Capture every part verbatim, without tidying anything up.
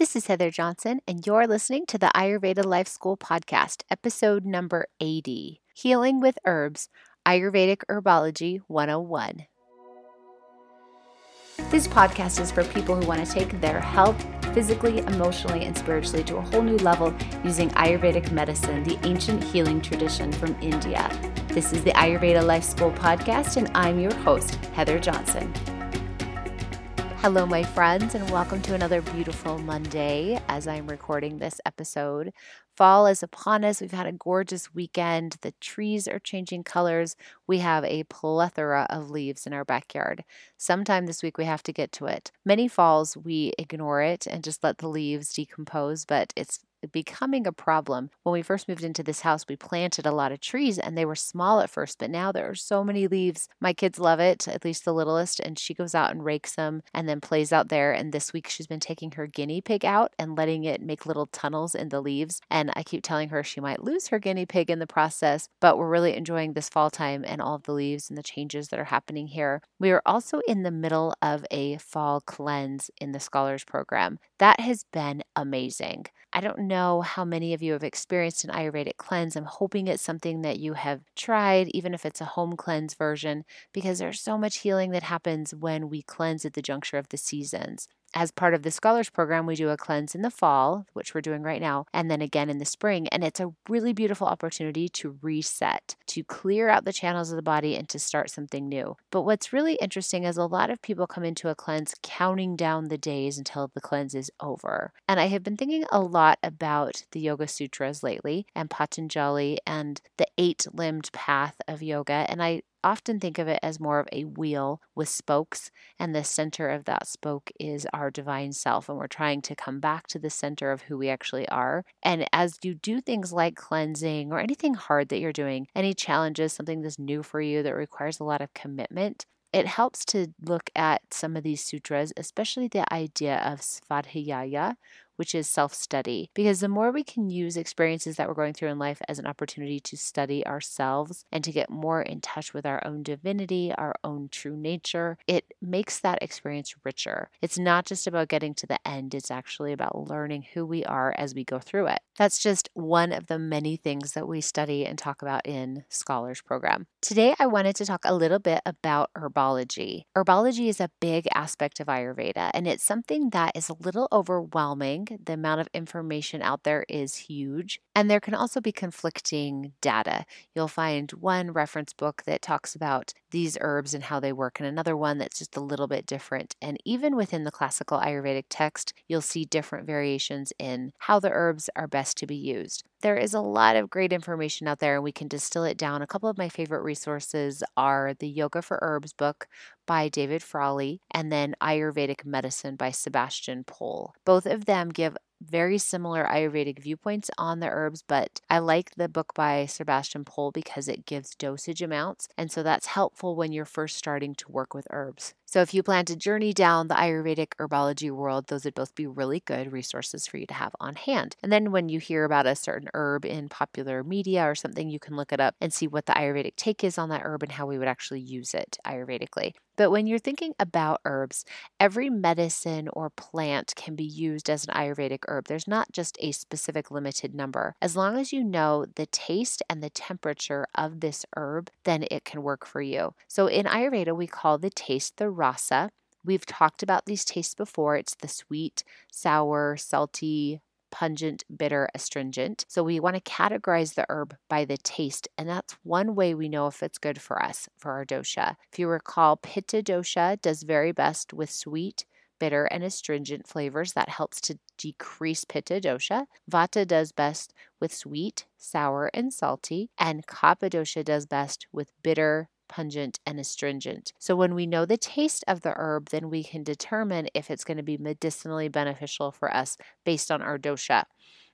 This is Heather Johnson, and you're listening to the Ayurveda Life School podcast, episode number eighty, Healing with Herbs, Ayurvedic Herbology one oh one. This podcast is for people who want to take their health physically, emotionally, and spiritually to a whole new level using Ayurvedic medicine, the ancient healing tradition from India. This is the Ayurveda Life School podcast, and I'm your host, Heather Johnson. Hello, my friends, and welcome to another beautiful Monday as I'm recording this episode. Fall is upon us. We've had a gorgeous weekend. The trees are changing colors. We have a plethora of leaves in our backyard. Sometime this week we have to get to it. Many falls we ignore it and just let the leaves decompose, but it's becoming a problem. When we first moved into this house, we planted a lot of trees and they were small at first, but now there are so many leaves. My kids love it, at least the littlest, and she goes out and rakes them and then plays out there. And this week she's been taking her guinea pig out and letting it make little tunnels in the leaves. And I keep telling her she might lose her guinea pig in the process, but we're really enjoying this fall time and all of the leaves and the changes that are happening here. We are also in the middle of a fall cleanse in the Scholars Program. That has been amazing. I don't know how many of you have experienced an Ayurvedic cleanse. I'm hoping it's something that you have tried, even if it's a home cleanse version, because there's so much healing that happens when we cleanse at the juncture of the seasons. As part of the Scholars Program, we do a cleanse in the fall, which we're doing right now, and then again in the spring. And it's a really beautiful opportunity to reset, to clear out the channels of the body and to start something new. But what's really interesting is a lot of people come into a cleanse counting down the days until the cleanse is over. And I have been thinking a lot about the Yoga Sutras lately and Patanjali and the eight-limbed path of yoga. And I often think of it as more of a wheel with spokes, and the center of that spoke is our divine self, and we're trying to come back to the center of who we actually are. And as you do things like cleansing or anything hard that you're doing, any challenges, something that's new for you that requires a lot of commitment, it helps to look at some of these sutras, especially the idea of svadhyaya, which is self-study, because the more we can use experiences that we're going through in life as an opportunity to study ourselves and to get more in touch with our own divinity, our own true nature, it makes that experience richer. It's not just about getting to the end, it's actually about learning who we are as we go through it. That's just one of the many things that we study and talk about in Scholars Program. Today, I wanted to talk a little bit about herbology. Herbology is a big aspect of Ayurveda, and it's something that is a little overwhelming. The amount of information out there is huge, and there can also be conflicting data. You'll find one reference book that talks about these herbs and how they work, and another one that's just a little bit different. And even within the classical Ayurvedic text, you'll see different variations in how the herbs are best to be used. There is a lot of great information out there, and we can distill it down. A couple of my favorite resources are the Yoga for Herbs book by David Frawley and then Ayurvedic Medicine by Sebastian Pohl. Both of them give very similar Ayurvedic viewpoints on the herbs, but I like the book by Sebastian Pohl because it gives dosage amounts, and so that's helpful when you're first starting to work with herbs. So if you plan to journey down the Ayurvedic herbology world, those would both be really good resources for you to have on hand. And then when you hear about a certain herb in popular media or something, you can look it up and see what the Ayurvedic take is on that herb and how we would actually use it Ayurvedically. But when you're thinking about herbs, every medicine or plant can be used as an Ayurvedic herb. There's not just a specific limited number. As long as you know the taste and the temperature of this herb, then it can work for you. So in Ayurveda, we call the taste the rasa. We've talked about these tastes before. It's the sweet, sour, salty, pungent, bitter, astringent. So we want to categorize the herb by the taste, and that's one way we know if it's good for us, for our dosha. If you recall, Pitta dosha does very best with sweet, bitter, and astringent flavors. That helps to decrease Pitta dosha. Vata does best with sweet, sour, and salty, and Kapha dosha does best with bitter, pungent, and astringent. So when we know the taste of the herb, then we can determine if it's going to be medicinally beneficial for us based on our dosha.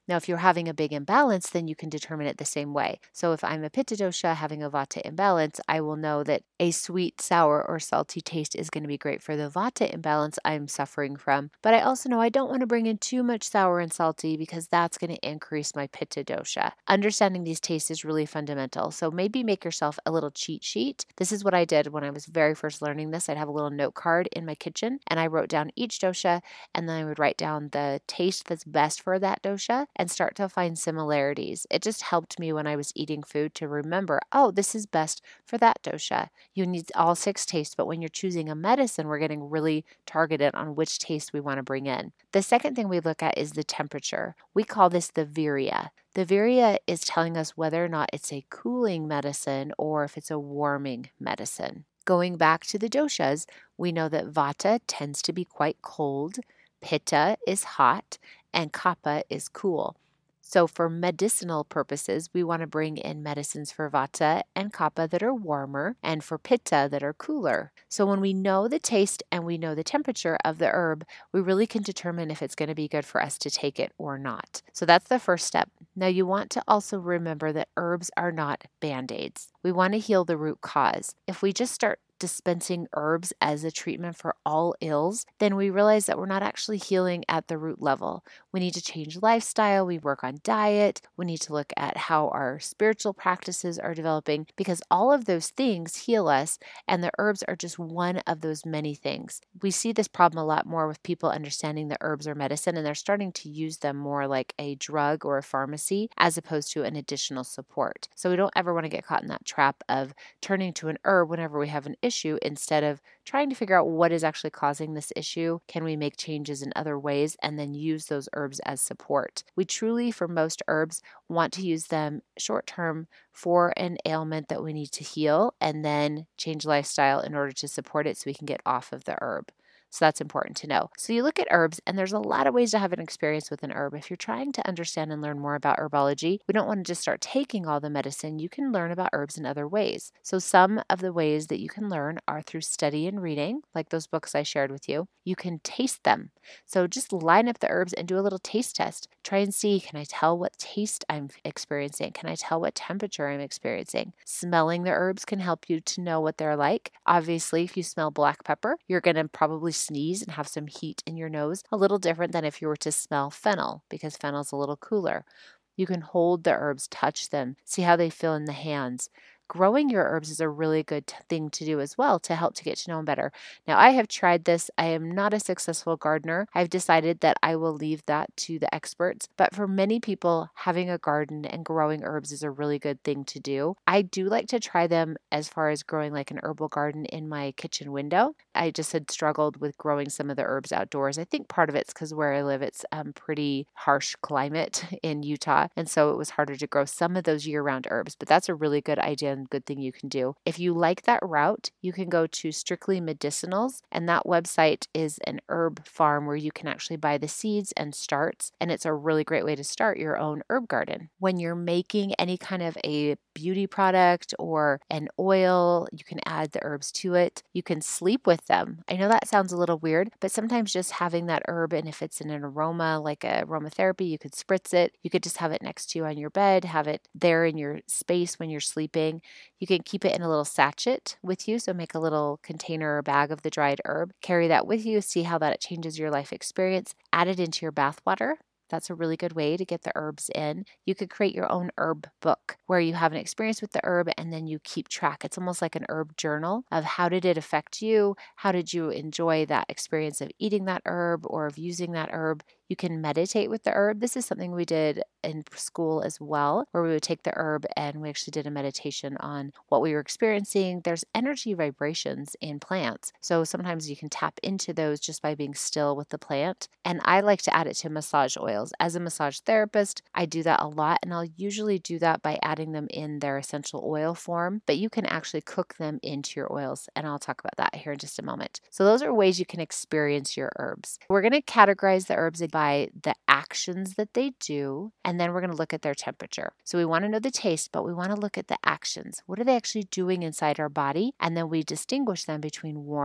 Now, if you're having a big imbalance, then you can determine it the same way. So if I'm a Pitta dosha having a Vata imbalance, I will know that a sweet, sour, or salty taste is going to be great for the Vata imbalance I'm suffering from. But I also know I don't want to bring in too much sour and salty because that's going to increase my Pitta dosha. Understanding these tastes is really fundamental. So maybe make yourself a little cheat sheet. This is what I did when I was very first learning this. I'd have a little note card in my kitchen and I wrote down each dosha and then I would write down the taste that's best for that dosha and start to find similarities. It just helped me when I was eating food to remember, oh, this is best for that dosha. You need all six tastes, but when you're choosing a medicine, we're getting really targeted on which taste we want to bring in. The second thing we look at is the temperature. We call this the virya. The virya is telling us whether or not it's a cooling medicine or if it's a warming medicine. Going back to the doshas, we know that Vata tends to be quite cold, Pitta is hot, and Kapha is cool. So for medicinal purposes, we want to bring in medicines for Vata and Kapha that are warmer and for Pitta that are cooler. So when we know the taste and we know the temperature of the herb, we really can determine if it's going to be good for us to take it or not. So that's the first step. Now you want to also remember that herbs are not band-aids. We want to heal the root cause. If we just start dispensing herbs as a treatment for all ills, then we realize that we're not actually healing at the root level. We need to change lifestyle, we work on diet, we need to look at how our spiritual practices are developing because all of those things heal us and the herbs are just one of those many things. We see this problem a lot more with people understanding that herbs are medicine and they're starting to use them more like a drug or a pharmacy as opposed to an additional support. So we don't ever want to get caught in that trap of turning to an herb whenever we have an issue instead of trying to figure out what is actually causing this issue. Can we make changes in other ways and then use those herbs as support? We truly, for most herbs, want to use them short term for an ailment that we need to heal and then change lifestyle in order to support it so we can get off of the herb. So that's important to know. So you look at herbs, and there's a lot of ways to have an experience with an herb. If you're trying to understand and learn more about herbology, we don't want to just start taking all the medicine. You can learn about herbs in other ways. So some of the ways that you can learn are through study and reading, like those books I shared with you. You can taste them. So just line up the herbs and do a little taste test. Try and see, can I tell what taste I'm experiencing? Can I tell what temperature I'm experiencing? Smelling the herbs can help you to know what they're like. Obviously, if you smell black pepper, you're going to probably sneeze and have some heat in your nose, a little different than if you were to smell fennel because fennel's a little cooler. You can hold the herbs, touch them, see how they feel in the hands. Growing your herbs is a really good t- thing to do as well to help to get to know them better. Now, I have tried this. I am not a successful gardener. I've decided that I will leave that to the experts. But for many people, having a garden and growing herbs is a really good thing to do. I do like to try them as far as growing like an herbal garden in my kitchen window. I just had struggled with growing some of the herbs outdoors. I think part of it's because where I live, it's um, pretty harsh climate in Utah. And so it was harder to grow some of those year-round herbs. But that's a really good idea and good thing you can do. If you like that route, you can go to Strictly Medicinals, and that website is an herb farm where you can actually buy the seeds and starts, and it's a really great way to start your own herb garden. When you're making any kind of a beauty product or an oil, you can add the herbs to it. You can sleep with them. I know that sounds a little weird, but sometimes just having that herb, and if it's in an aroma like a aromatherapy, you could spritz it. You could just have it next to you on your bed, have it there in your space when you're sleeping. You can keep it in a little sachet with you, so make a little container or bag of the dried herb. Carry that with you, see how that changes your life experience. Add it into your bath water. That's a really good way to get the herbs in. You could create your own herb book where you have an experience with the herb and then you keep track. It's almost like an herb journal of how did it affect you? How did you enjoy that experience of eating that herb or of using that herb? You can meditate with the herb. This is something we did in school as well, where we would take the herb and we actually did a meditation on what we were experiencing. There's energy vibrations in plants. So sometimes you can tap into those just by being still with the plant. And I like to add it to massage oils. As a massage therapist, I do that a lot, and I'll usually do that by adding them in their essential oil form, but you can actually cook them into your oils, and I'll talk about that here in just a moment. So those are ways you can experience your herbs. We're going to categorize the herbs by the actions that they do, and then we're going to look at their temperature. So we want to know the taste, but we want to look at the actions. What are they actually doing inside our body? And then we distinguish them between warm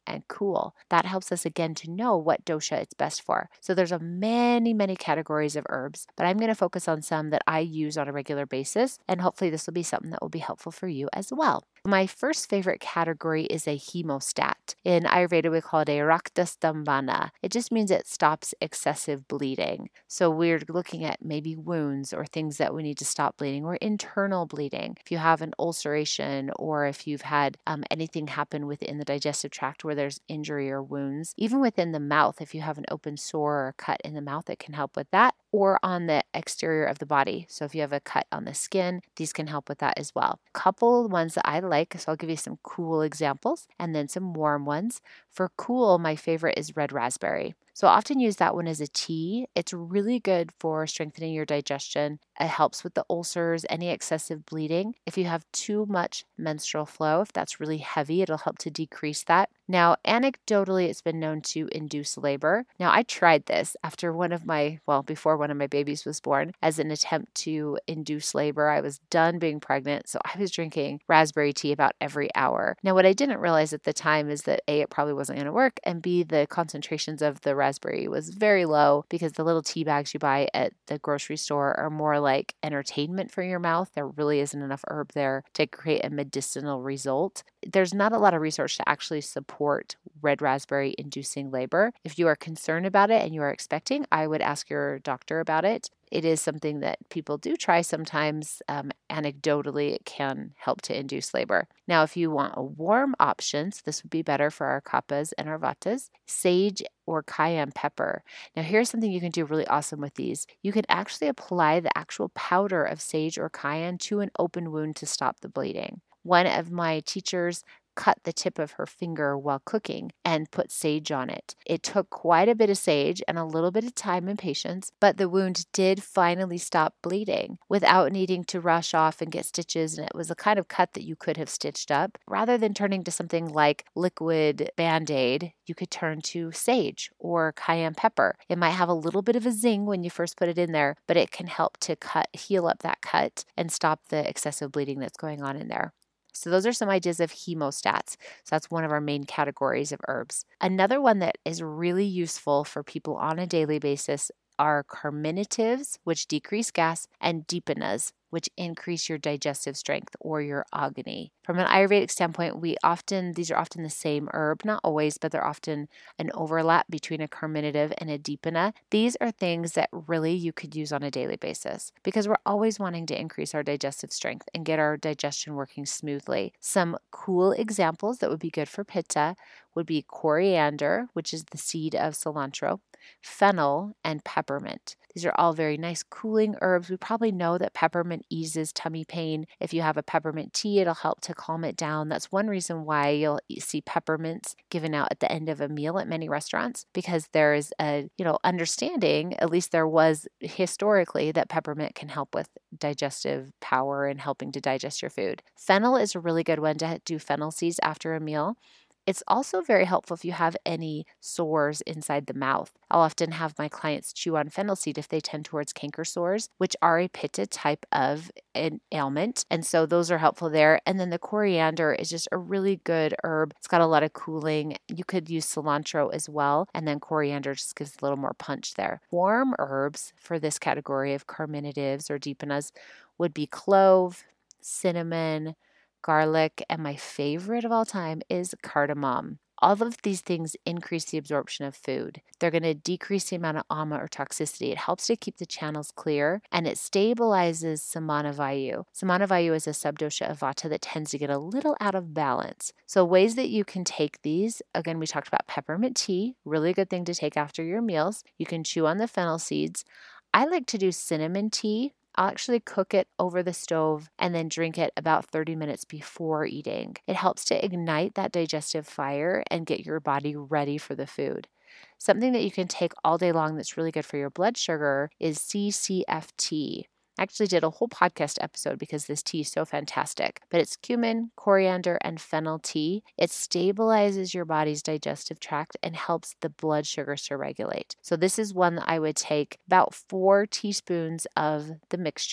and cool. That helps us again to know what dosha it's best for. So there's a many, many categories of herbs, but I'm going to focus on some that I use on a regular basis, and hopefully this will be something that will be helpful for you as well. My first favorite category is a hemostat. In Ayurveda, we call it a rakta stambhana. It just means it stops excessive bleeding. So we're looking at maybe wounds or things that we need to stop bleeding, or internal bleeding. If you have an ulceration, or if you've had um, anything happen within the digestive tract where there's injury or wounds, even within the mouth, if you have an open sore or cut in the mouth, it can help with that, or on the exterior of the body. So if you have a cut on the skin, these can help with that as well. A couple ones that I like, so I'll give you some cool examples and then some warm ones. For cool, my favorite is red raspberry. So I often use that one as a tea. It's really good for strengthening your digestion. It helps with the ulcers, any excessive bleeding. If you have too much menstrual flow, if that's really heavy, it'll help to decrease that. Now, anecdotally, it's been known to induce labor. Now, I tried this after one of my, well, before one of my babies was born, as an attempt to induce labor. I was done being pregnant, so I was drinking raspberry tea about every hour. Now, what I didn't realize at the time is that A, it probably wasn't going to work, and B, the concentrations of the raspberry was very low, because the little tea bags you buy at the grocery store are more like entertainment for your mouth. There really isn't enough herb there to create a medicinal result. There's not a lot of research to actually support red raspberry inducing labor. If you are concerned about it and you are expecting, I would ask your doctor about it. It is something that people do try sometimes. Um, anecdotally, it can help to induce labor. Now, if you want a warm option, so this would be better for our kappas and our vatas, sage or cayenne pepper. Now, here's something you can do really awesome with these. You can actually apply the actual powder of sage or cayenne to an open wound to stop the bleeding. One of my teachers cut the tip of her finger while cooking and put sage on it. It took quite a bit of sage and a little bit of time and patience, but the wound did finally stop bleeding without needing to rush off and get stitches. And it was a kind of cut that you could have stitched up. Rather than turning to something like liquid Band-Aid, you could turn to sage or cayenne pepper. It might have a little bit of a zing when you first put it in there, but it can help to cut, heal up that cut and stop the excessive bleeding that's going on in there. So those are some ideas of hemostats. So that's one of our main categories of herbs. Another one that is really useful for people on a daily basis are carminatives, which decrease gas, and deepanas, which increase your digestive strength, or your agni. From an Ayurvedic standpoint, we often, these are often the same herb, not always, but they're often an overlap between a carminative and a deepana. These are things that really you could use on a daily basis, because we're always wanting to increase our digestive strength and get our digestion working smoothly. Some cool examples that would be good for pitta would be coriander, which is the seed of cilantro, fennel, and peppermint. These are all very nice cooling herbs. We probably know that peppermint eases tummy pain. If you have a peppermint tea, it'll help to calm it down. That's one reason why you'll see peppermints given out at the end of a meal at many restaurants, because there is a, you know, understanding, at least there was historically, that peppermint can help with digestive power and helping to digest your food. Fennel is a really good one to do fennel seeds after a meal. It's also very helpful if you have any sores inside the mouth. I'll often have my clients chew on fennel seed if they tend towards canker sores, which are a pitta type of an ailment. And so those are helpful there. And then the coriander is just a really good herb. It's got a lot of cooling. You could use cilantro as well. And then coriander just gives a little more punch there. Warm herbs for this category of carminatives or deepanas would be clove, cinnamon, garlic, and my favorite of all time is cardamom. All of these things increase the absorption of food. They're going to decrease the amount of ama or toxicity. It helps to keep the channels clear, and it stabilizes samana vayu. Samana vayu is a subdosha of vata that tends to get a little out of balance. So ways that you can take these, again, we talked about peppermint tea, really good thing to take after your meals. You can chew on the fennel seeds. I like to do cinnamon tea. I'll actually cook it over the stove and then drink it about thirty minutes before eating. It helps to ignite that digestive fire and get your body ready for the food. Something that you can take all day long that's really good for your blood sugar is C C F tea. I actually did a whole podcast episode because this tea is so fantastic. But it's cumin, coriander, and fennel tea. It stabilizes your body's digestive tract and helps the blood sugars to regulate. So this is one that I would take about four teaspoons of the mixture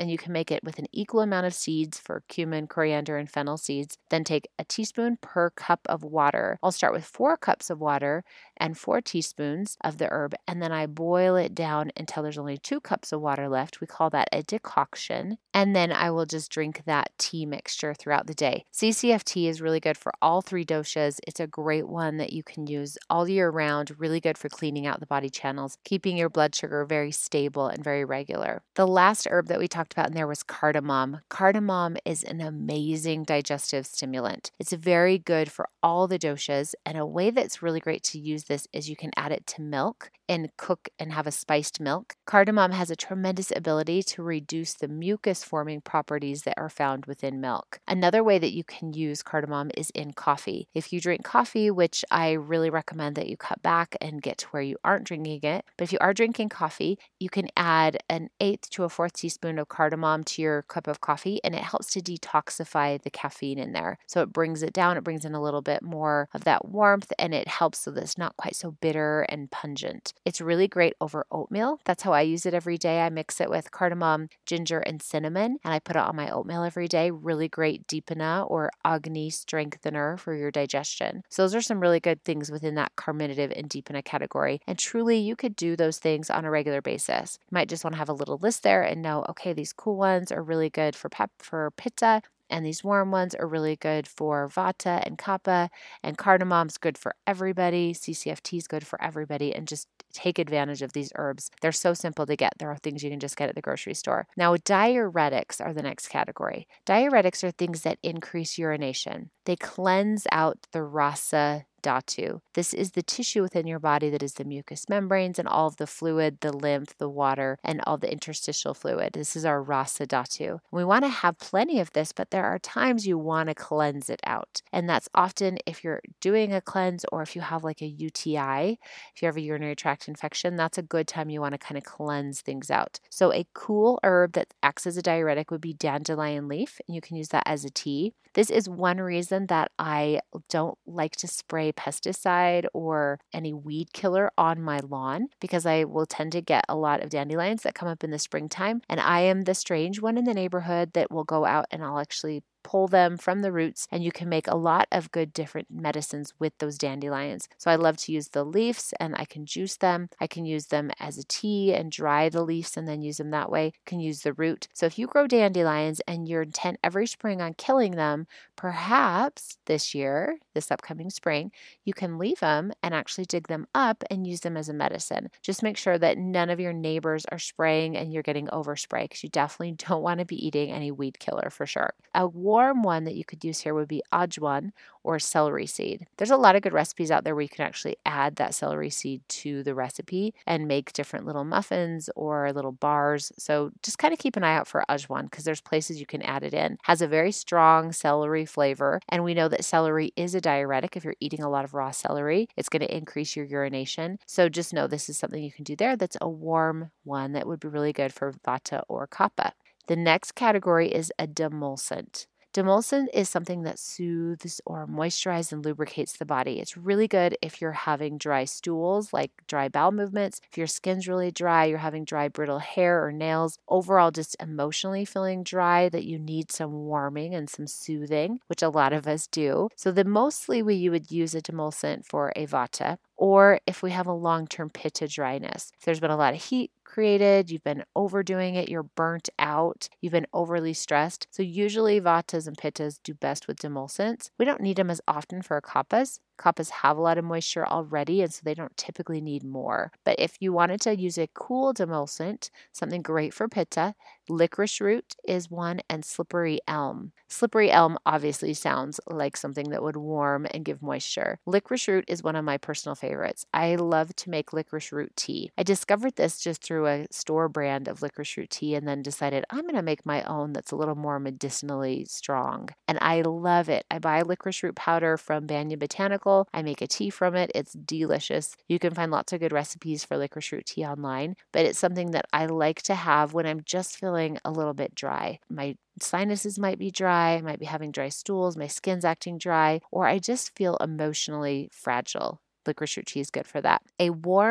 and you can make it with an equal amount of seeds for cumin, coriander, and fennel seeds. Then take a teaspoon per cup of water. I'll start with four cups of water and four teaspoons of the herb, and then I boil it down until there's only two cups of water left. We call that a decoction. And then I will just drink that tea mixture throughout the day. C C F tea is really good for all three doshas. It's a great one that you can use all year round, really good for cleaning out the body channels, keeping your blood sugar very stable and very regular. The last herb that we talked about in there was cardamom. Cardamom is an amazing digestive stimulant. It's very good for all the doshas, and a way that's really great to use this is you can add it to milk and cook and have a spiced milk. Cardamom has a tremendous ability to reduce the mucus forming properties that are found within milk. Another way that you can use cardamom is in coffee. If you drink coffee, which I really recommend that you cut back and get to where you aren't drinking it, but if you are drinking coffee, you can add an eighth to a fourth teaspoon of cardamom to your cup of coffee, and it helps to detoxify the caffeine in there. So it brings it down, it brings in a little bit more of that warmth, and it helps so that it's not quite so bitter and pungent. It's really great over oatmeal. That's how I use it every day. I mix it with cardamom, ginger, and cinnamon, and I put it on my oatmeal every day. Really great deepana or agni strengthener for your digestion. So those are some really good things within that carminative and deepana category. And truly, you could do those things on a regular basis. You might just want to have a little list there and know, okay, these cool ones are really good for pep for pitta, and these warm ones are really good for vata and kapha, and cardamom's good for everybody. C C F T is good for everybody, and just take advantage of these herbs. They're so simple to get. There are things you can just get at the grocery store. Now, diuretics are the next category. Diuretics are things that increase urination. They cleanse out the rasa dhatu. This is the tissue within your body that is the mucous membranes and all of the fluid, the lymph, the water, and all the interstitial fluid. This is our rasa dhatu. We want to have plenty of this, but there are times you want to cleanse it out. And that's often if you're doing a cleanse or if you have like a U T I, if you have a urinary tract infection, that's a good time you want to kind of cleanse things out. So a cool herb that acts as a diuretic would be dandelion leaf, and you can use that as a tea. This is one reason that I don't like to spray pesticide or any weed killer on my lawn, because I will tend to get a lot of dandelions that come up in the springtime, and I am the strange one in the neighborhood that will go out and I'll actually pull them from the roots, and you can make a lot of good different medicines with those dandelions. So I love to use the leaves, and I can juice them. I can use them as a tea and dry the leaves and then use them that way. You can use the root. So if you grow dandelions and you're intent every spring on killing them, perhaps this year, this upcoming spring, you can leave them and actually dig them up and use them as a medicine. Just make sure that none of your neighbors are spraying and you're getting overspray, because you definitely don't want to be eating any weed killer for sure. A warm one that you could use here would be ajwan or celery seed. There's a lot of good recipes out there where you can actually add that celery seed to the recipe and make different little muffins or little bars. So just kind of keep an eye out for ajwan, because there's places you can add it in. It has a very strong celery flavor, and we know that celery is a diuretic. If you're eating a lot of raw celery, it's going to increase your urination. So just know this is something you can do there that's a warm one that would be really good for vata or kapha. The next category is a demulcent. Demulcent is something that soothes or moisturizes and lubricates the body. It's really good if you're having dry stools, like dry bowel movements, if your skin's really dry, you're having dry brittle hair or nails, overall just emotionally feeling dry, that you need some warming and some soothing, which a lot of us do. So the mostly we you would use a demulcent for a vata, or if we have a long-term pitta dryness. If there's been a lot of heat created, you've been overdoing it, you're burnt out, you've been overly stressed. So usually vatas and pittas do best with demulcents. We don't need them as often for kaphas. Kaphas have a lot of moisture already, and so they don't typically need more. But if you wanted to use a cool demulcent, something great for pitta, licorice root is one, and slippery elm. Slippery elm obviously sounds like something that would warm and give moisture. Licorice root is one of my personal favorites. I love to make licorice root tea. I discovered this just through a store brand of licorice root tea, and then decided I'm going to make my own that's a little more medicinally strong. And I love it. I buy licorice root powder from Banya Botanical. I make a tea from it. It's delicious. You can find lots of good recipes for licorice root tea online, but it's something that I like to have when I'm just feeling a little bit dry. My sinuses might be dry, I might be having dry stools, my skin's acting dry, or I just feel emotionally fragile. Licorice root tea is good for that. A warm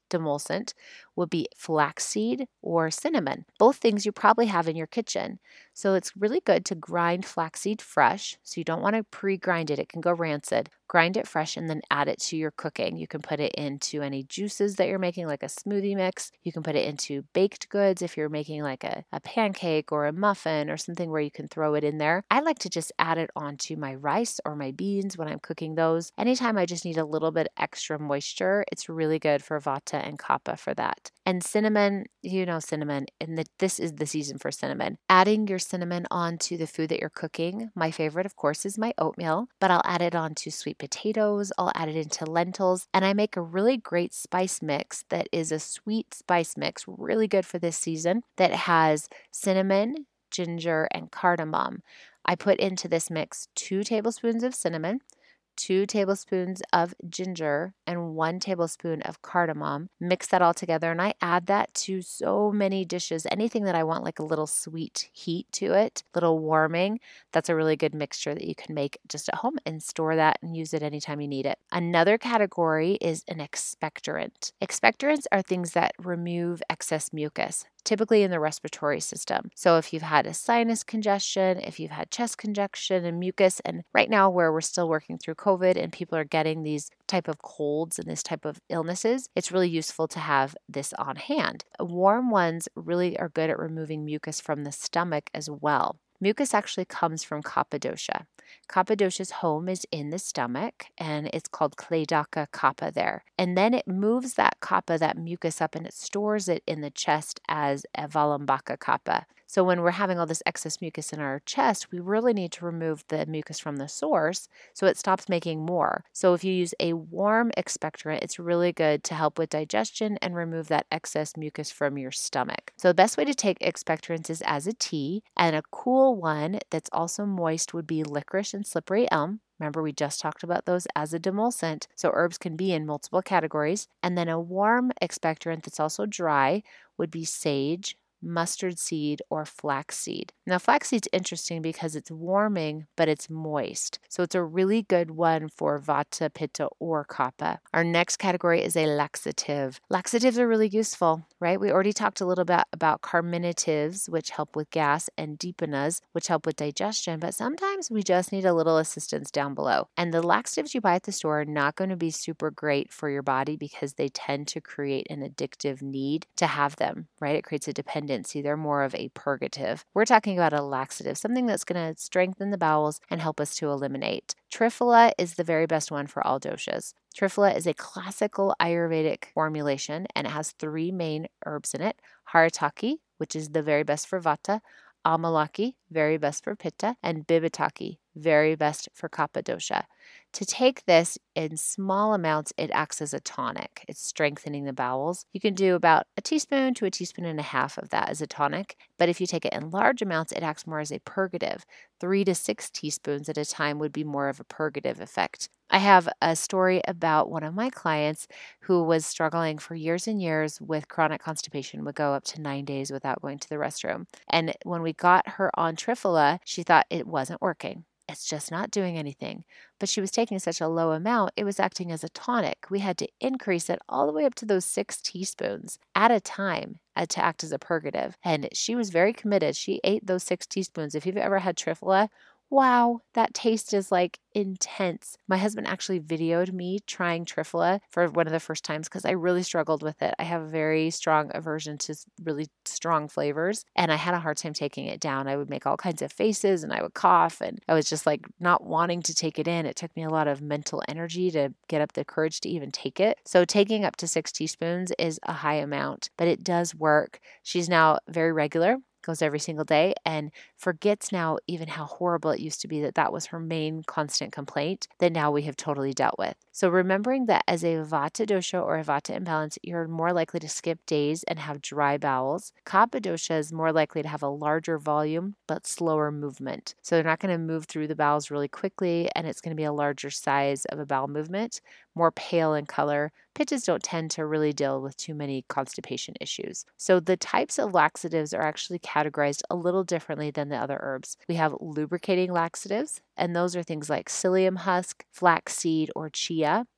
demulcent would be flaxseed or cinnamon, both things you probably have in your kitchen. So it's really good to grind flaxseed fresh. So you don't want to pre-grind it. It can go rancid. Grind it fresh and then add it to your cooking. You can put it into any juices that you're making, like a smoothie mix. You can put it into baked goods if you're making like a, a pancake or a muffin or something where you can throw it in there. I like to just add it onto my rice or my beans when I'm cooking those. Anytime I just need a little bit extra moisture, it's really good for Vata and Kapha for that. And cinnamon, you know cinnamon, and the, this is the season for cinnamon. Adding your cinnamon onto the food that you're cooking, my favorite, of course, is my oatmeal, but I'll add it onto sweet potatoes, I'll add it into lentils, and I make a really great spice mix that is a sweet spice mix, really good for this season, that has cinnamon, ginger, and cardamom. I put into this mix two tablespoons of cinnamon, two tablespoons of ginger, and one tablespoon of cardamom. Mix that all together, and I add that to so many dishes. Anything that I want like a little sweet heat to it, little warming, that's a really good mixture that you can make just at home and store that and use it anytime you need it. Another category is an expectorant. Expectorants are things that remove excess mucus, typically in the respiratory system. So if you've had a sinus congestion, if you've had chest congestion and mucus, and right now where we're still working through COVID and people are getting these type of colds and this type of illnesses, it's really useful to have this on hand. Warm ones really are good at removing mucus from the stomach as well. Mucus actually comes from Kapha dosha. Kapha dosha's home is in the stomach, and it's called Kledaka Kapha there. And then it moves that Kapha, that mucus, up and it stores it in the chest as a Valambaka Kapha. So when we're having all this excess mucus in our chest, we really need to remove the mucus from the source so it stops making more. So if you use a warm expectorant, it's really good to help with digestion and remove that excess mucus from your stomach. So the best way to take expectorants is as a tea, and a cool one that's also moist would be licorice and slippery elm. Remember, we just talked about those as a demulcent, so herbs can be in multiple categories. And then a warm expectorant that's also dry would be sage, mustard seed, or flaxseed. Now, flaxseed's interesting because it's warming, but it's moist. So it's a really good one for Vata, Pitta, or Kapha. Our next category is a laxative. Laxatives are really useful, right? We already talked a little bit about carminatives, which help with gas, and deepanas, which help with digestion, but sometimes we just need a little assistance down below. And the laxatives you buy at the store are not going to be super great for your body because they tend to create an addictive need to have them, right? It creates a dependency. They're more of a purgative. We're talking about a laxative, something that's going to strengthen the bowels and help us to eliminate. Triphala is the very best one for all doshas. Triphala is a classical Ayurvedic formulation, and it has three main herbs in it: Haritaki, which is the very best for Vata; Amalaki, very best for Pitta; and Bibitaki, very best for Kapha dosha. To take this in small amounts, it acts as a tonic. It's strengthening the bowels. You can do about a teaspoon to a teaspoon and a half of that as a tonic, but if you take it in large amounts, it acts more as a purgative. Three to six teaspoons at a time would be more of a purgative effect. I have a story about one of my clients who was struggling for years and years with chronic constipation, would go up to nine days without going to the restroom. And when we got her on Triphala, she thought it wasn't working. It's just not doing anything. But she was taking such a low amount, it was acting as a tonic. We had to increase it all the way up to those six teaspoons at a time to act as a purgative. And she was very committed. She ate those six teaspoons. If you've ever had Triphala, wow, that taste is like intense. My husband actually videoed me trying Triphala for one of the first times because I really struggled with it. I have a very strong aversion to really strong flavors, and I had a hard time taking it down. I would make all kinds of faces and I would cough, and I was just like not wanting to take it in. It took me a lot of mental energy to get up the courage to even take it. So taking up to six teaspoons is a high amount, but it does work. She's now very regular, goes every single day, and forgets now even how horrible it used to be, that that was her main constant complaint that now we have totally dealt with. So remembering that as a Vata dosha or a Vata imbalance, you're more likely to skip days and have dry bowels. Kapha dosha is more likely to have a larger volume but slower movement. So they're not going to move through the bowels really quickly, and it's going to be a larger size of a bowel movement, more pale in color. Pittas don't tend to really deal with too many constipation issues. So the types of laxatives are actually categorized a little differently than the other herbs. We have lubricating laxatives, and those are things like psyllium husk, flaxseed, or chia.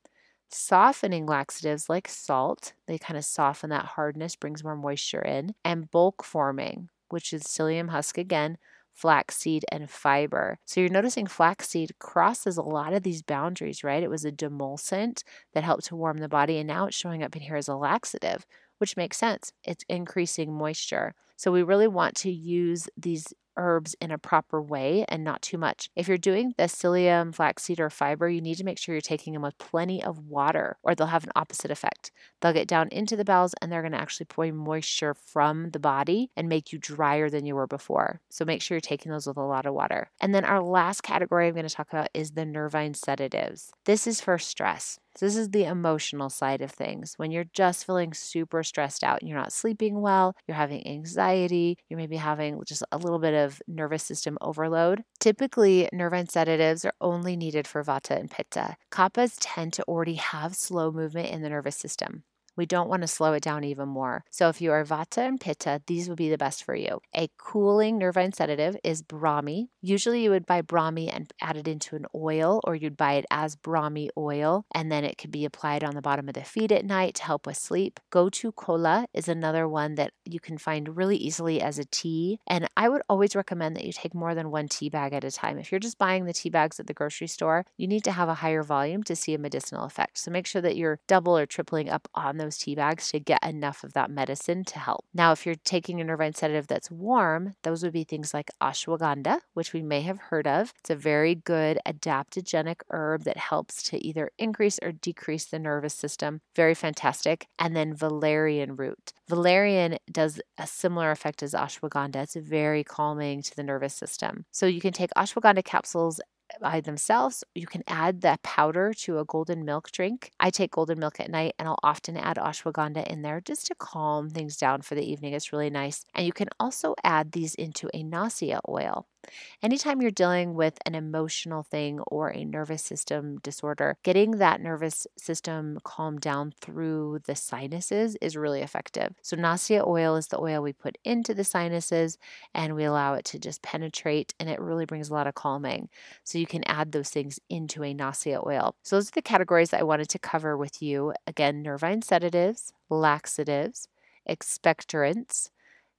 Softening laxatives like salt, they kind of soften that hardness, brings more moisture in, and bulk forming, which is psyllium husk again, flaxseed, and fiber. So you're noticing flaxseed crosses a lot of these boundaries, right? It was a demulcent that helped to warm the body, and now it's showing up in here as a laxative, which makes sense. It's increasing moisture. So we really want to use these herbs in a proper way and not too much. If you're doing the psyllium, flaxseed, or fiber, you need to make sure you're taking them with plenty of water or they'll have an opposite effect. They'll get down into the bowels and they're going to actually pull moisture from the body and make you drier than you were before. So make sure you're taking those with a lot of water. And then our last category I'm going to talk about is the nervine sedatives. This is for stress. So this is the emotional side of things. When you're just feeling super stressed out and you're not sleeping well, you're having anxiety, you're maybe having just a little bit of nervous system overload. Typically, nervine sedatives are only needed for Vata and Pitta. Kappas tend to already have slow movement in the nervous system. We don't want to slow it down even more. So if you are Vata and Pitta, these would be the best for you. A cooling nervine sedative is Brahmi. Usually you would buy Brahmi and add it into an oil, or you'd buy it as Brahmi oil, and then it could be applied on the bottom of the feet at night to help with sleep. Gotu Kola is another one that you can find really easily as a tea, and I would always recommend that you take more than one tea bag at a time. If you're just buying the tea bags at the grocery store, you need to have a higher volume to see a medicinal effect. So make sure that you're double or tripling up on those tea bags to get enough of that medicine to help. Now, if you're taking a nervine sedative that's warm, those would be things like ashwagandha, which we may have heard of. It's a very good adaptogenic herb that helps to either increase or decrease the nervous system. Very fantastic. And then valerian root. Valerian does a similar effect as ashwagandha. It's very calming to the nervous system. So you can take ashwagandha capsules by themselves. You can add that powder to a golden milk drink. I take golden milk at night and I'll often add ashwagandha in there just to calm things down for the evening. It's really nice. And you can also add these into a nausea oil. Anytime you're dealing with an emotional thing or a nervous system disorder, getting that nervous system calmed down through the sinuses is really effective. So nausea oil is the oil we put into the sinuses and we allow it to just penetrate, and it really brings a lot of calming. So you can add those things into a nausea oil. So those are the categories that I wanted to cover with you. Again, nervine sedatives, laxatives, expectorants,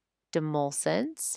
demulcents,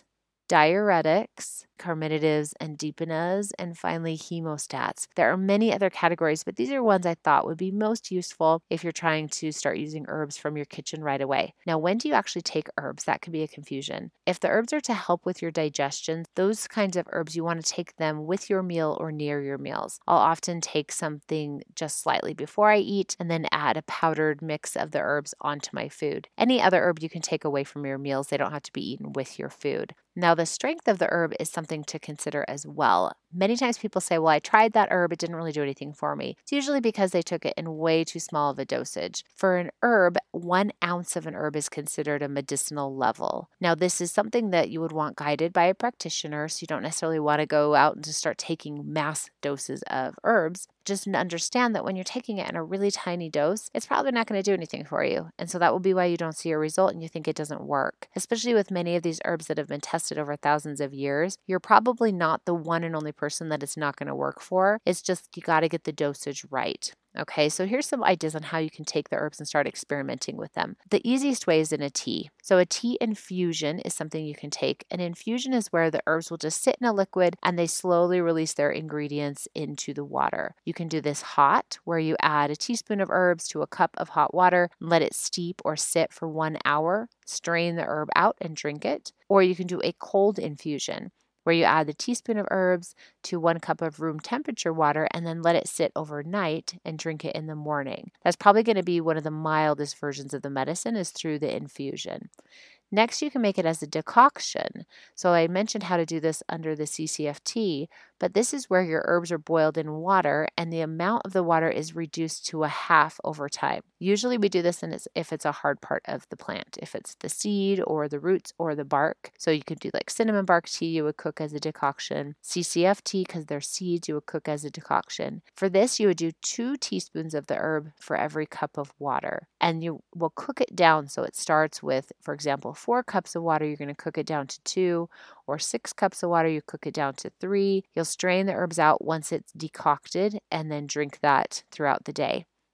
diuretics, carminatives and deepenas, and finally hemostats. There are many other categories, but these are ones I thought would be most useful if you're trying to start using herbs from your kitchen right away. Now, when do you actually take herbs? That could be a confusion. If the herbs are to help with your digestion, those kinds of herbs, you want to take them with your meal or near your meals. I'll often take something just slightly before I eat and then add a powdered mix of the herbs onto my food. Any other herb you can take away from your meals. They don't have to be eaten with your food. Now, the strength of the herb is something to consider as well. Many times people say, well, I tried that herb, it didn't really do anything for me. It's usually because they took it in way too small of a dosage. For an herb, one ounce of an herb is considered a medicinal level. Now, this is something that you would want guided by a practitioner, so you don't necessarily want to go out and just start taking mass doses of herbs. Just understand that when you're taking it in a really tiny dose, it's probably not going to do anything for you. And so that will be why you don't see a result and you think it doesn't work. Especially with many of these herbs that have been tested over thousands of years, you're probably not the one and only person that it's not going to work for. It's just you got to get the dosage right. Okay, so here's some ideas on how you can take the herbs and start experimenting with them. The easiest way is in a tea. So a tea infusion is something you can take. An infusion is where the herbs will just sit in a liquid and they slowly release their ingredients into the water. You can do this hot, where you add a teaspoon of herbs to a cup of hot water, let it steep or sit for one hour, strain the herb out and drink it. Or you can do a cold infusion, where you add the teaspoon of herbs to one cup of room temperature water and then let it sit overnight and drink it in the morning. That's probably going to be one of the mildest versions of the medicine, is through the infusion. Next, you can make it as a decoction. So I mentioned how to do this under the C C F T, but this is where your herbs are boiled in water and the amount of the water is reduced to a half over time. Usually we do this in it's, if it's a hard part of the plant, if it's the seed or the roots or the bark. So you could do like cinnamon bark tea, you would cook as a decoction. C C F T, because they're seeds, you would cook as a decoction. For this, you would do two teaspoons of the herb for every cup of water. And you will cook it down. So it starts with, for example, four cups of water, you're going to cook it down to two, or six cups of water, you cook it down to three. You'll strain the herbs out once it's decocted and then drink that throughout the day.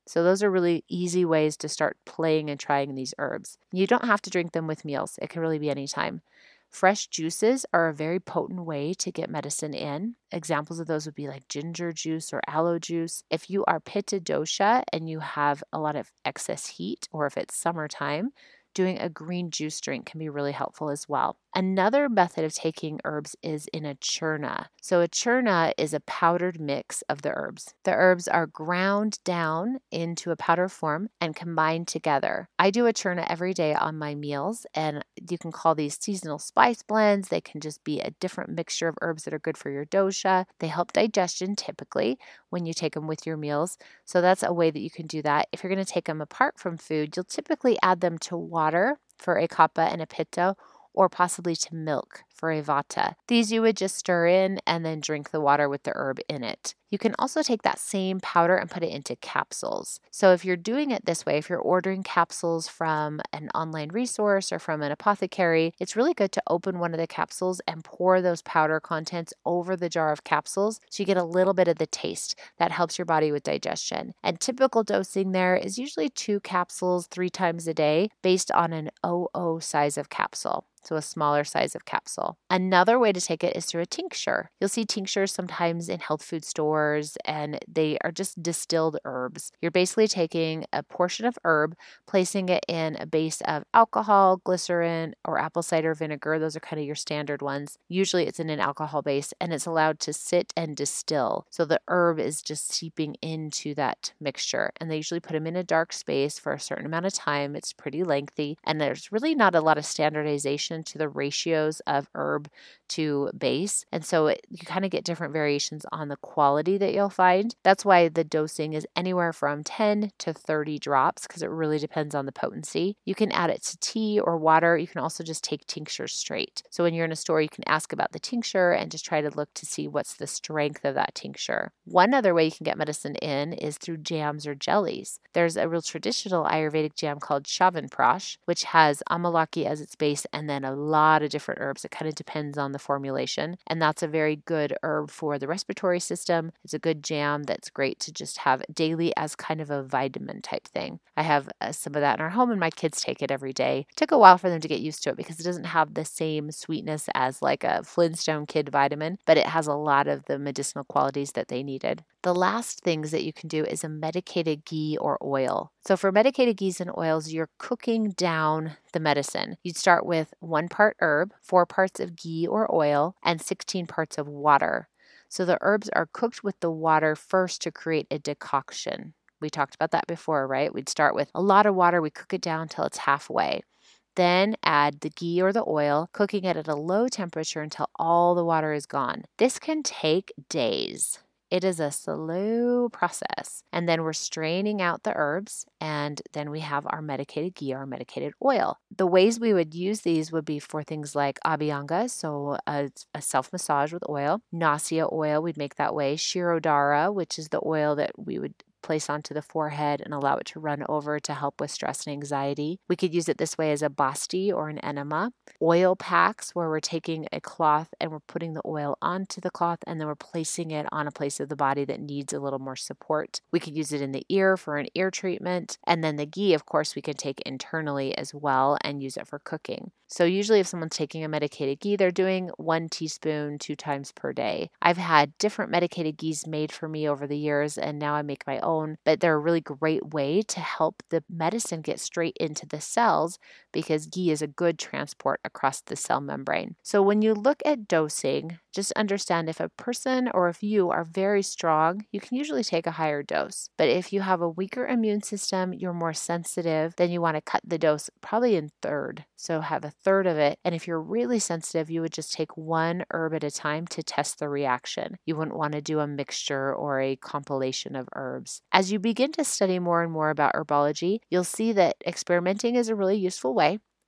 So those are really easy ways to start playing and trying these herbs. You don't have to drink them with meals. It can really be any time. Fresh juices are a very potent way to get medicine in. Examples of those would be like ginger juice or aloe juice. If you are pitta dosha and you have a lot of excess heat, or if it's summertime, doing a green juice drink can be really helpful as well. Another method of taking herbs is in a churna. So a churna is a powdered mix of the herbs. The herbs are ground down into a powder form and combined together. I do a churna every day on my meals, and you can call these seasonal spice blends. They can just be a different mixture of herbs that are good for your dosha. They help digestion typically when you take them with your meals. So that's a way that you can do that. If you're going to take them apart from food, you'll typically add them to water for a kapha and a pitta, or possibly to milk for a vata. These you would just stir in and then drink the water with the herb in it. You can also take that same powder and put it into capsules. So if you're doing it this way, if you're ordering capsules from an online resource or from an apothecary, it's really good to open one of the capsules and pour those powder contents over the jar of capsules so you get a little bit of the taste. That helps your body with digestion. And typical dosing there is usually two capsules three times a day based on an O O size of capsule. So a smaller size of capsule. Another way to take it is through a tincture. You'll see tinctures sometimes in health food stores, and they are just distilled herbs. You're basically taking a portion of herb, placing it in a base of alcohol, glycerin, or apple cider vinegar. Those are kind of your standard ones. Usually it's in an alcohol base, and it's allowed to sit and distill. So the herb is just seeping into that mixture. And they usually put them in a dark space for a certain amount of time. It's pretty lengthy, and there's really not a lot of standardization to the ratios of herb to base. And so it, you kind of get different variations on the quality that you'll find. That's why the dosing is anywhere from ten to thirty drops, because it really depends on the potency. You can add it to tea or water. You can also just take tinctures straight. So when you're in a store, you can ask about the tincture and just try to look to see what's the strength of that tincture. One other way you can get medicine in is through jams or jellies. There's a real traditional Ayurvedic jam called Chyawanprash, which has amalaki as its base and then a lot of different herbs. It kind of depends on the formulation. And that's a very good herb for the respiratory system. It's a good jam that's great to just have daily as kind of a vitamin type thing. I have uh, some of that in our home, and my kids take it every day. It took a while for them to get used to it because it doesn't have the same sweetness as like a Flintstone Kid vitamin, but it has a lot of the medicinal qualities that they needed. The last things that you can do is a medicated ghee or oil. So for medicated ghees and oils, you're cooking down the medicine. You'd start with one part herb, four parts of ghee or oil, and sixteen parts of water. So the herbs are cooked with the water first to create a decoction. We talked about that before, right? We'd start with a lot of water, we cook it down till it's halfway. Then add the ghee or the oil, cooking it at a low temperature until all the water is gone. This can take days. It is a slow process. And then we're straining out the herbs, and then we have our medicated ghee or medicated oil. The ways we would use these would be for things like abhyanga, so a, a self-massage with oil. Nasya oil, we'd make that way. Shirodhara, which is the oil that we would place onto the forehead and allow it to run over to help with stress and anxiety. We could use it this way as a basti or an enema. Oil packs, where we're taking a cloth and we're putting the oil onto the cloth and then we're placing it on a place of the body that needs a little more support. We could use it in the ear for an ear treatment. And then the ghee, of course, we can take internally as well and use it for cooking. So usually if someone's taking a medicated ghee, they're doing one teaspoon two times per day. I've had different medicated ghees made for me over the years, and now I make my own, but they're a really great way to help the medicine get straight into the cells because ghee is a good transport across the cell membrane. So when you look at dosing, just understand if a person or if you are very strong, you can usually take a higher dose. But if you have a weaker immune system, you're more sensitive, then you want to cut the dose probably in third. So have a third of it. And if you're really sensitive, you would just take one herb at a time to test the reaction. You wouldn't want to do a mixture or a compilation of herbs. As you begin to study more and more about herbology, you'll see that experimenting is a really useful way.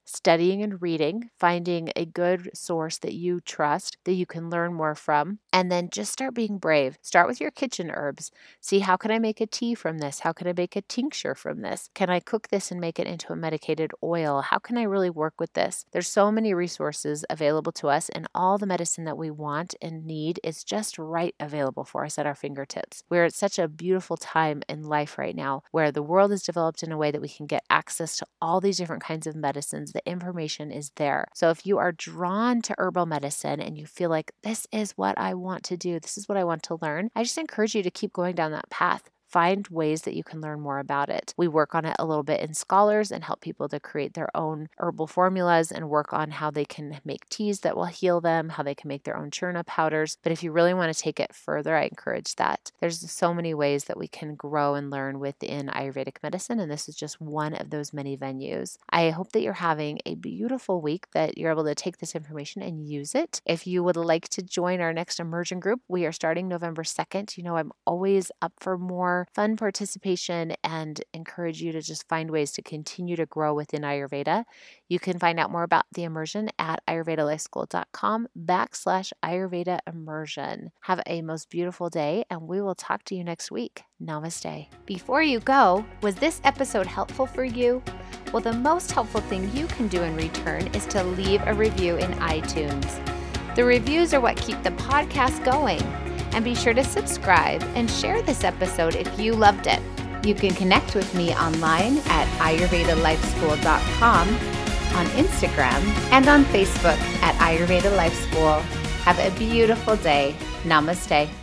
studying and reading, finding a good source that you trust, that you can learn more from, and then just start being brave. Start with your kitchen herbs. See, how can I make a tea from this? How can I make a tincture from this? Can I cook this and make it into a medicated oil? How can I really work with this? There's so many resources available to us, and all the medicine that we want and need is just right available for us at our fingertips. We're at such a beautiful time in life right now where the world is developed in a way that we can get access to all these different kinds of medicines. The information is there. So if you are drawn to herbal medicine and you feel like this is what I want to do, this is what I want to learn, I just encourage you to keep going down that path. Find ways that you can learn more about it. We work on it a little bit in Scholars and help people to create their own herbal formulas and work on how they can make teas that will heal them, how they can make their own churna powders. But if you really want to take it further, I encourage that. There's so many ways that we can grow and learn within Ayurvedic medicine, and this is just one of those many venues. I hope that you're having a beautiful week, that you're able to take this information and use it. If you would like to join our next immersion group, we are starting November second. You know, I'm always up for more fun participation and encourage you to just find ways to continue to grow within Ayurveda. You can find out more about the immersion at ayurvedalifeschool.com backslash Ayurveda immersion. Have a most beautiful day, and we will talk to you next week. Namaste. Before you go, was this episode helpful for you? Well, the most helpful thing you can do in return is to leave a review in iTunes. The reviews are what keep the podcast going. And be sure to subscribe and share this episode if you loved it. You can connect with me online at ayurveda life school dot com, on Instagram, and on Facebook at Ayurveda Life School. Have a beautiful day. Namaste.